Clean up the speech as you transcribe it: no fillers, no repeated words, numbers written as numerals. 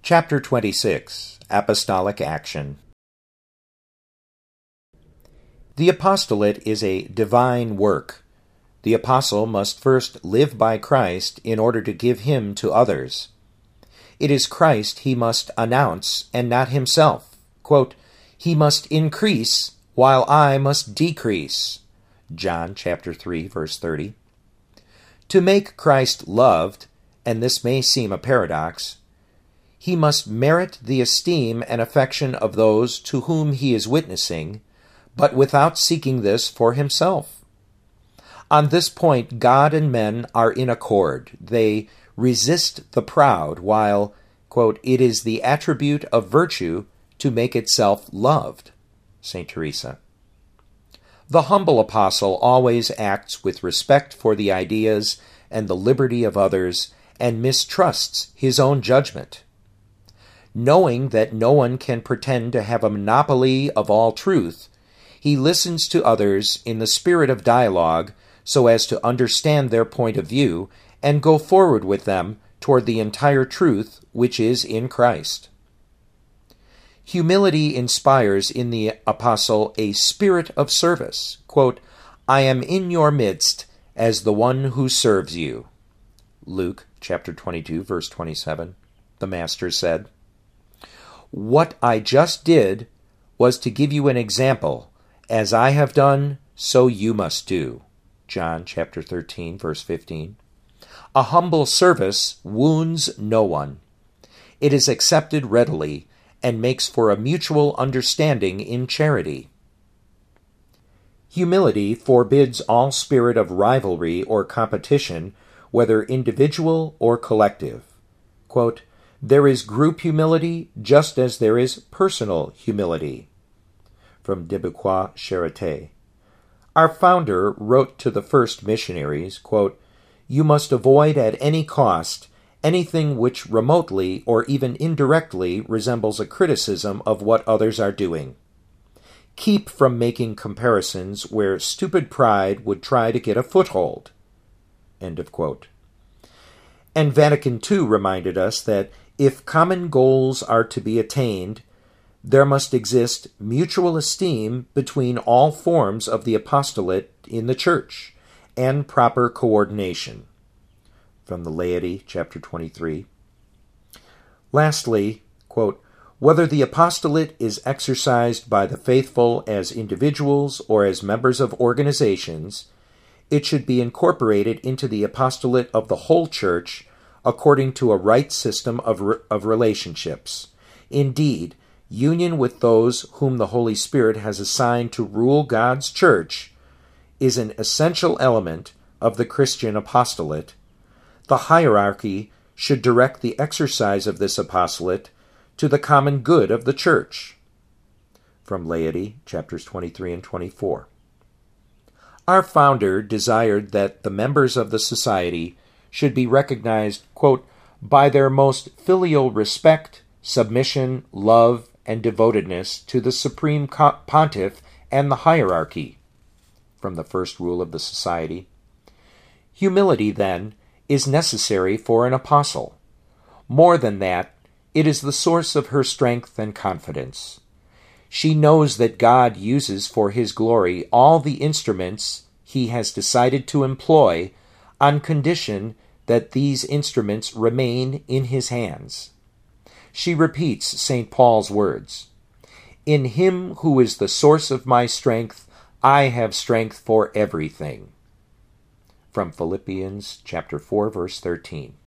Chapter 26, Apostolic Action. The apostolate is a divine work. The apostle must first live by Christ in order to give him to others. It is Christ he must announce and not himself. Quote, "He must increase while I must decrease." John chapter 3, verse 30. To make Christ loved, and this may seem a paradox, he must merit the esteem and affection of those to whom he is witnessing, but without seeking this for himself. On this point, God and men are in accord. They resist the proud, while, quote, "it is the attribute of virtue to make itself loved." St. Teresa. The humble apostle always acts with respect for the ideas and the liberty of others, and mistrusts his own judgment. Knowing that no one can pretend to have a monopoly of all truth, he listens to others in the spirit of dialogue so as to understand their point of view and go forward with them toward the entire truth which is in Christ. Humility inspires in the apostle a spirit of service. Quote, "I am in your midst as the one who serves you." Luke chapter 22, verse 27. The Master said, "What I just did was to give you an example. As I have done, so you must do." John chapter 13, verse 15. A humble service wounds no one. It is accepted readily and makes for a mutual understanding in charity. Humility forbids all spirit of rivalry or competition, whether individual or collective. Quote, "There is group humility just as there is personal humility." From De Beauvois Charité. Our founder wrote to the first missionaries, quote, "You must avoid at any cost anything which remotely or even indirectly resembles a criticism of what others are doing. Keep from making comparisons where stupid pride would try to get a foothold." End of quote. And Vatican II reminded us that if common goals are to be attained, there must exist mutual esteem between all forms of the apostolate in the Church, and proper coordination. From the Laity, chapter 23. Lastly, quote, "Whether the apostolate is exercised by the faithful as individuals or as members of organizations, it should be incorporated into the apostolate of the whole Church according to a right system of relationships. Indeed, union with those whom the Holy Spirit has assigned to rule God's Church is an essential element of the Christian apostolate. The hierarchy should direct the exercise of this apostolate to the common good of the Church." From Laity, chapters 23 and 24. Our founder desired that the members of the society should be recognized, quote, "by their most filial respect, submission, love, and devotedness to the Supreme Pontiff and the hierarchy." From the first rule of the society. Humility, then, is necessary for an apostle. More than that, it is the source of her strength and confidence. She knows that God uses for his glory all the instruments he has decided to employ on condition that these instruments remain in his hands. She repeats St. Paul's words, "In him who is the source of my strength, I have strength for everything." From Philippians chapter 4, verse 13.